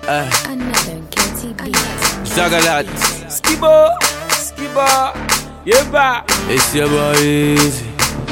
Another guilty beat. Zagalat, Skibo, Yeba. it's your boy Easy.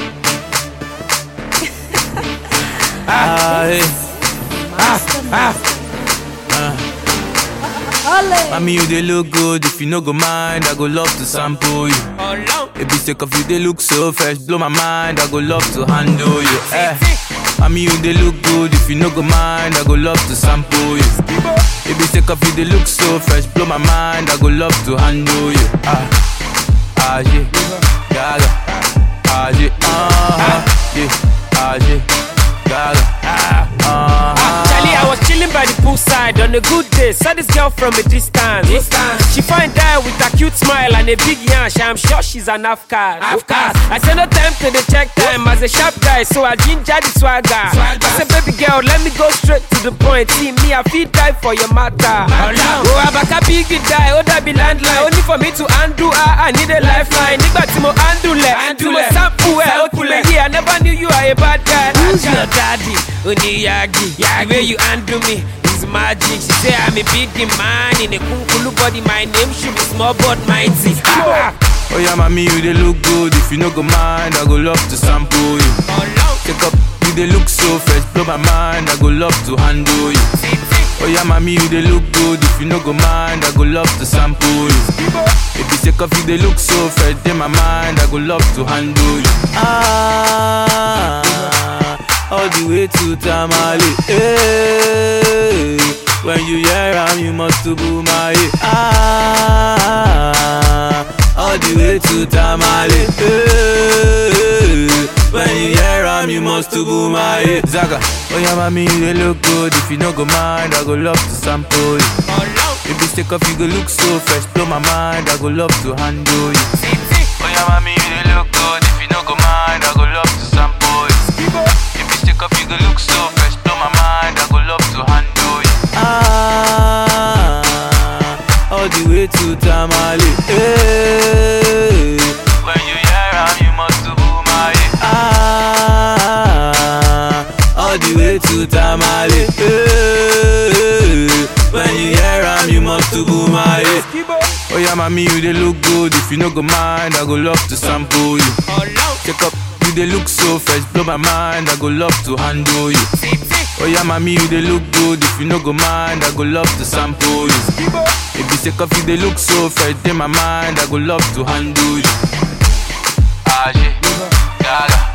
Mommy, you they look good. If you no go mind, I go love to sample you. If you sick of you, they look so fresh. Blow my mind, I go love to handle you. Mommy, you they look good. If you no go mind, I go love to sample you. If you sick of you, they look so fresh. Blow my mind, I go love to handle you. Yeah, gaga, yeah, yeah, gaga, Charlie, I was chilling by the poolside on a good day. Saw this girl from a distance. She fine there with a cute smile and a big yansh. I'm sure she's an Afghan. I said no time to the check time as a sharp guy, so I ginger the swagger. I said, baby girl, let me go straight to the point. See me, I feel die for your matter. Oh, I'm a big die. Oh, that be landline. Only for me to undo. I need a lifeline. Nigga, Timo Andule. Timo Sampu. I never knew you are a bad guy. Who's your daddy? Oniyagi. The way you undo me is magic. She say I'm a big man in a kunkulu body. My name should be small but mighty. Oh yeah, mommy, you they look good. If you no go mind, I go love to sample you. Take up, you they look so fresh. Blow my mind, I go love to handle you. Oh yeah, mommy, you they look good. If you no go mind, I go love to sample you. If you take off, you they look so fresh. In my mind, I go love to handle you. All the way to Tamale. Hey, when you hear am, you must to boom my all the way to Tamale. Hey, when you hear am, you must to boom my Zaga. Oh yeah, mommy, you they look good. If you no go mind, I go love to sample you. If you stick up, you go look so fresh. Blow my mind, I go love to handle you. Oh yeah, mommy, you they look good. If you no go mind, I go love to sample you. If you stick up, you go look so fresh. Blow my mind, I go love to handle you. All the way to Tamale. Hey, when you hear am, you must to boom my all the way to Tamale. Hey, when you hear am, you must to boom my oh yeah, mommy, you they look good. If you no go mind, I go love to sample you. Check up, you they look so fresh. Blow my mind, I go love to handle you. Oh yeah, mommy, you they look good. If you no go mind, I go love to sample you. If you take off, you they look so fresh. In my mind, I go love to handle you. Yeah, gaga.